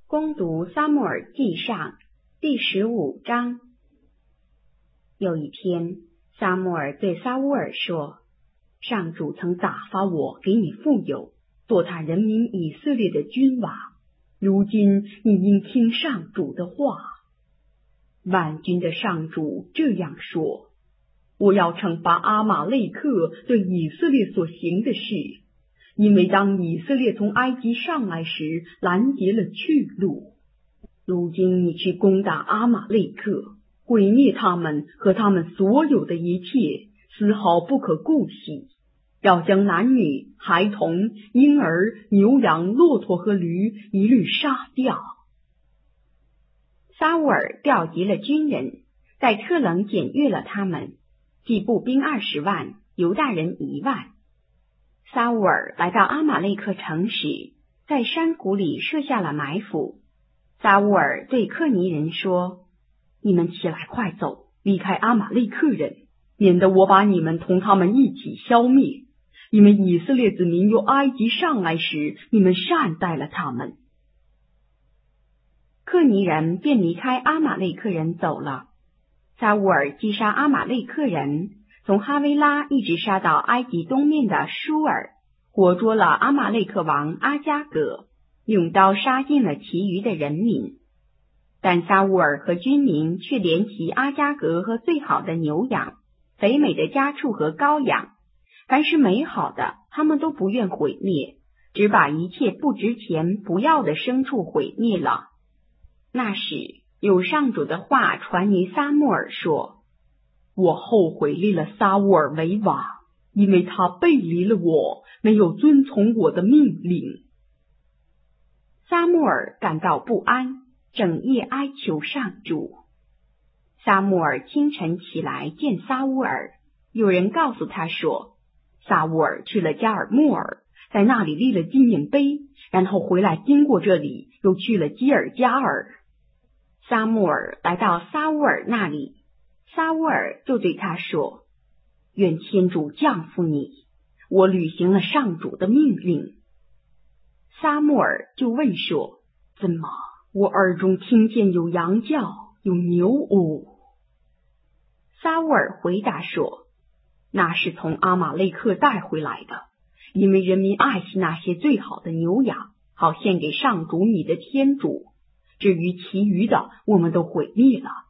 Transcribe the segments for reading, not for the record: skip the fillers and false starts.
攻读撒母耳记上第15章。有一天，撒母耳对撒乌尔说：上主曾打发我给你富有，做他人民以色列的君王，如今你应听上主的话。万军的上主这样说：我要惩罚阿玛肋克对以色列所行的事，因为当以色列从埃及上来时，拦截了去路。如今你去攻打阿玛肋克，毁灭他们和他们所有的一切，丝毫不可顾惜，要将男女、孩童、婴儿、牛羊、骆驼和驴一律杀掉。撒乌尔调集了军人，在特冷检阅了他们，计步兵20万，犹大人1万。撒乌尔来到阿玛肋克城时，在山谷里设下了埋伏。撒乌尔对克尼人说：你们起来，快走，离开阿玛肋克人，免得我把你们同他们一起消灭。因为以色列子民由埃及上来时，你们善待了他们。克尼人便离开阿玛肋克人走了。撒乌尔击杀阿玛肋克人，从哈维拉一直杀到埃及东面的舒尔，活捉了阿玛肋克王阿加格，用刀杀尽了其余的人民。但撒乌尔和军民却怜惜阿加格和最好的牛羊、肥美的家畜和羔羊，凡是美好的，他们都不愿毁灭，只把一切不值钱不要的牲畜毁灭了。那时有上主的话传于撒母耳说：我后悔立了撒乌尔为王，因为他背离了我，没有遵从我的命令。撒母耳感到不安，整夜哀求上主。撒母耳清晨起来见撒乌尔，有人告诉他说，撒乌尔去了加尔默尔，在那里立了纪念碑，然后回来经过这里，又去了基尔加尔。撒母耳来到撒乌尔那里，撒乌尔就对他说：愿天主降福你，我履行了上主的命令。撒母耳就问说：怎么我耳中听见有羊叫，有牛呜？撒乌尔回答说：那是从阿玛肋克带回来的，因为人民爱惜那些最好的牛羊，好献给上主你的天主。至于其余的，我们都毁灭了。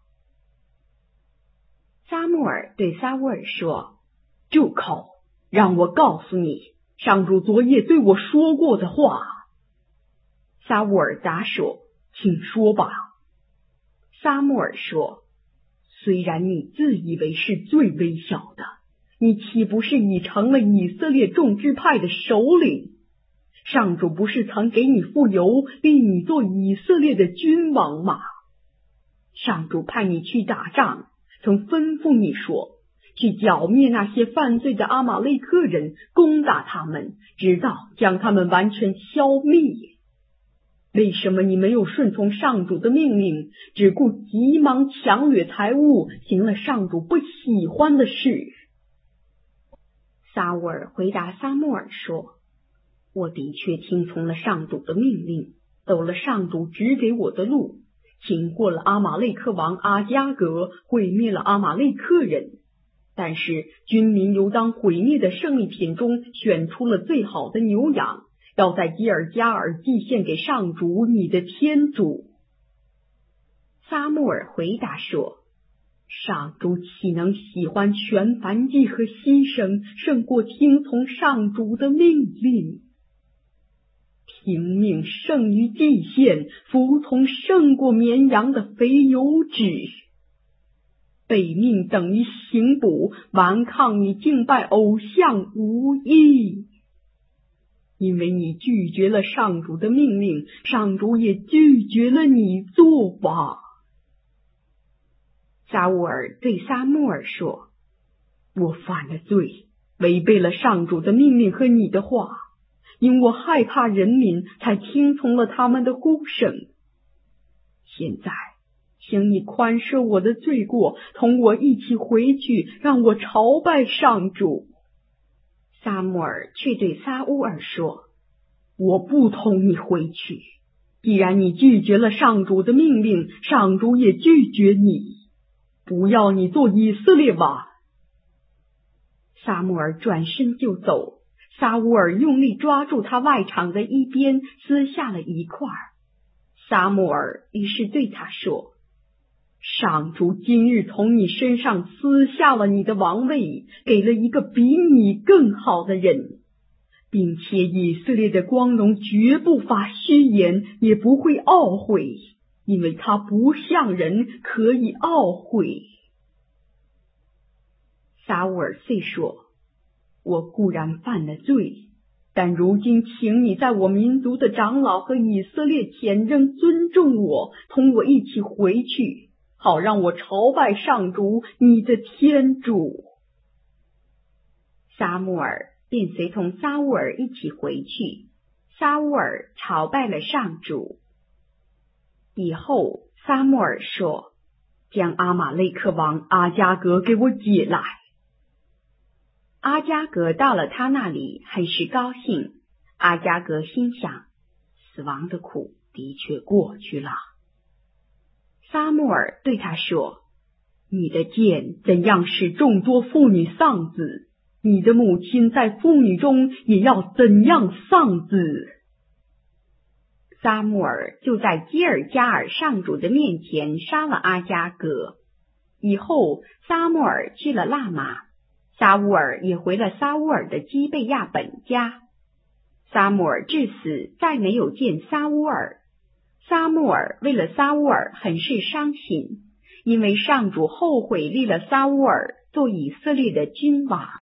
撒母耳对撒乌尔说：住口，让我告诉你上主昨夜对我说过的话。撒乌尔答说：请说吧。撒母耳说：虽然你自以为是最微小的，你岂不是已成了以色列众支派的首领？上主不是曾给你富有，立你做以色列的君王吗？上主派你去打仗，曾吩咐你说，去剿灭那些犯罪的阿玛肋克人，攻打他们，直到将他们完全消灭。为什么你没有顺从上主的命令，只顾急忙抢掠财物，行了上主不喜欢的事？撒乌尔回答撒母耳说：我的确听从了上主的命令，走了上主指给我的路，擒获了阿玛肋克王阿加格，毁灭了阿玛肋克人。但是军民由当毁灭的胜利品中选出了最好的牛羊，要在基尔加尔祭献给上主你的天主。撒母耳回答说：上主岂能喜欢全燔祭和牺牲，胜过听从上主的命令？听命胜于祭献，服从胜过绵羊的肥油脂。背命等于行捕，顽抗与敬拜偶像无异。因为你拒绝了上主的命令，上主也拒绝了你做王。撒乌尔对撒母耳说：我犯了罪，违背了上主的命令和你的话，因我害怕人民，才听从了他们的呼声。现在请你宽赦我的罪过，同我一起回去，让我朝拜上主。撒母耳却对撒乌尔说：我不同你回去， 既然你拒绝了上主的命令，上主也拒绝你，不要你做以色列王。” 撒母耳转身就走，撒乌耳用力抓住他外裳的一边，撕下了一块。撒母耳于是对他说：“ 上主今日从你身上撕下了你的王位，给了一个比你更好的人，并且以色列的光荣绝不发虚言，也不会懊悔，因为他不像人可以懊悔。” 撒乌耳遂说：“我固然犯了罪，但如今请你在我民族的长老和以色列前仍尊重我，同我一起回去，好让我朝拜上主你的天主。”撒母耳便随同撒乌耳一起回去，撒乌耳朝拜了上主。以后撒母耳说：“将阿玛肋克王阿加格给我解来。”阿加格到了他那里，很是高兴。阿加格心想，死亡的苦的确过去了。撒母耳对他说：“你的剑怎样使众多妇女丧子，你的母亲在妇女中也要怎样丧子。”撒母耳就在基尔加尔上主的面前杀了阿加格。以后撒母耳去了辣玛，撒乌耳也回了撒乌耳的基贝亚本家。撒母耳至死再没有见撒乌耳。撒母耳为了撒乌耳很是伤心，因为上主后悔立了撒乌耳做以色列的君王。